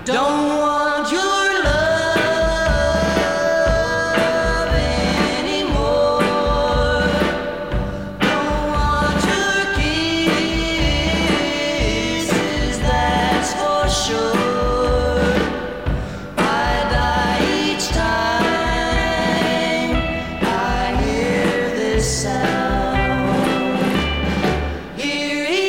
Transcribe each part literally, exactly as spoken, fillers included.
Don't want your love anymore. Don't want your kisses, that's for sure. I die each time I hear this sound. Here he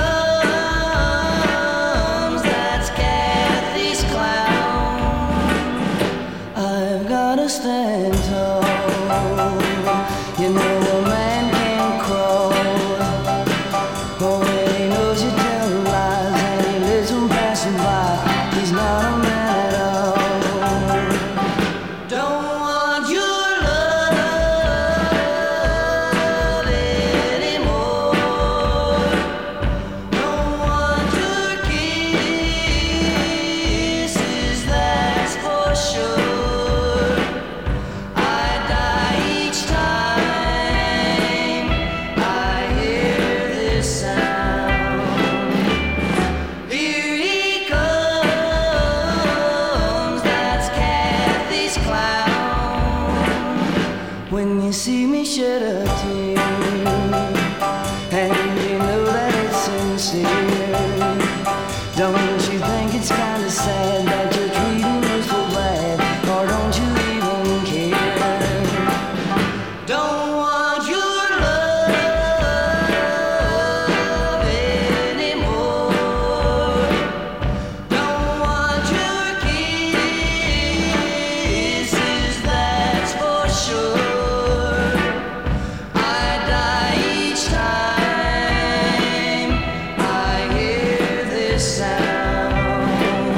comes, that's Kathy's clown. I've gotta stand tall. You know a man can't crawl. Oh, and he knows you tell lies, and he lives on passing by. He's not a man at all. Don't want your love anymore. Don't want your kisses, that's for sure. I die each time I hear this sound. Here he comes, that's Kathy's clown. When you see me shed a tear, and you know that it's sincere, don't you think it's kinda sad that you're treating me so bad, or don't you even care? Don't want your love anymore. Don't want your kisses, that's for sure. I die each time I hear this sound.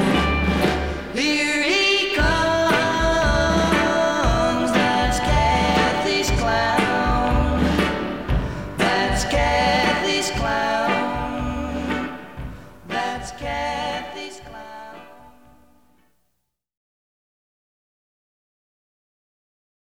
Here he comes, that's Kathy's clown. That's Kathy's clown. That's Kathy's clown.